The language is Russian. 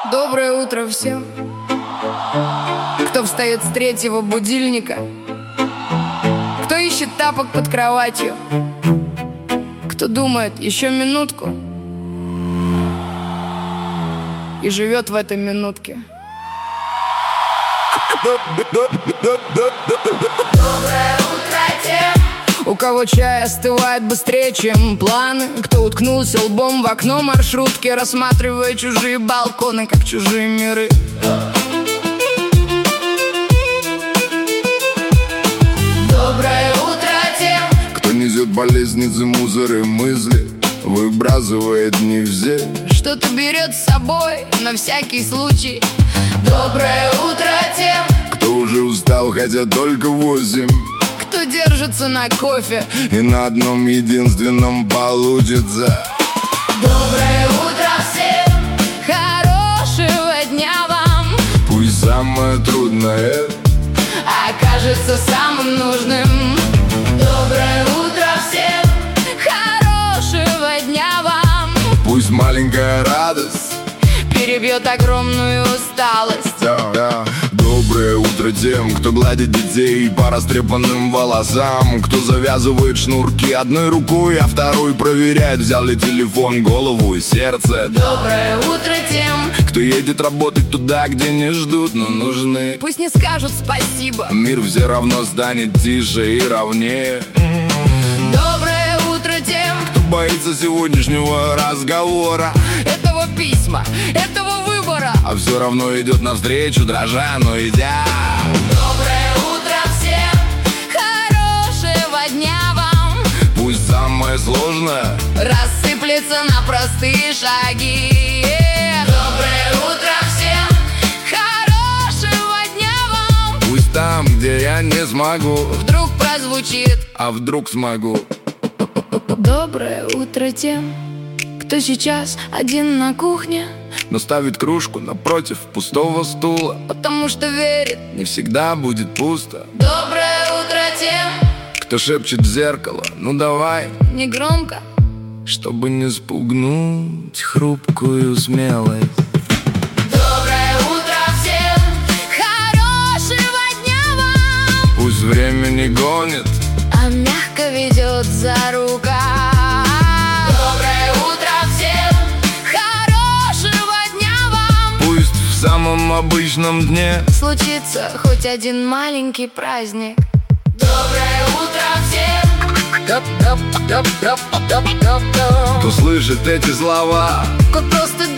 Доброе утро всем, кто встает с третьего будильника, кто ищет тапок под кроватью, кто думает еще минутку и живет в этой минутке. Доброе утро тем, у кого чай остывает быстрее, чем планы, кто уткнулся лбом в окно маршрутки, рассматривая чужие балконы, как чужие миры. Доброе утро тем, кто несет болезницы, мусоры, мысли, выбрасывает не все, что-то берет с собой на всякий случай. Доброе утро тем, кто уже устал, хотя только 8, кто держится на кофе и на одном единственном получится. Доброе утро всем, хорошего дня вам, Пусть самое трудное окажется самым нужным. Доброе утро всем, хорошего дня вам, пусть маленькая радость. перебьет огромную усталость. Да. Доброе утро тем, кто гладит детей по растрепанным волосам, кто завязывает шнурки одной рукой, а второй проверяет, взял ли телефон, голову и сердце. Доброе утро тем, Кто едет работать туда, где не ждут, но нужны. пусть не скажут спасибо. Мир все равно станет тише и ровнее. Доброе утро тем, Кто боится сегодняшнего разговора, этого письма, этого выбора. а все равно идет навстречу, дрожа, но идя. Доброе утро всем, хорошего дня вам, Пусть самое сложное рассыплется на простые шаги. Доброе утро всем, хорошего дня вам, пусть там, где я не смогу, вдруг прозвучит. а вдруг смогу. Доброе утро тем, кто сейчас один на кухне, Но ставит кружку напротив пустого стула. потому что верит. Не всегда будет пусто. Доброе утро тем, Кто шепчет в зеркало, ну давай, негромко, чтобы не спугнуть хрупкую смелость. доброе утро всем, хорошего дня вам, Пусть время не гонит, а мягко ведет за рука. Доброе утро всем, хорошего дня вам, пусть в самом обычном дне случится хоть один маленький праздник. Доброе утро всем, кто слышит эти слова, кто просто